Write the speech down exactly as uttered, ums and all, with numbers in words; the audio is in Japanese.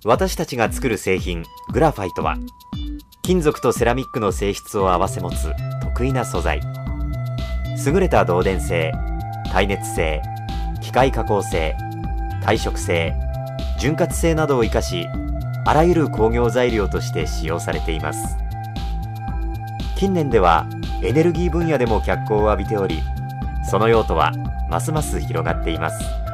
私たちが作る製品グラファイトは、金属とセラミックの性質を併せ持つ得意な素材。優れた導電性、耐熱性、機械加工性、耐食性、潤滑性などを生かし、あらゆる工業材料として使用されています。近年ではエネルギー分野でも脚光を浴びており、その用途はますます広がっています。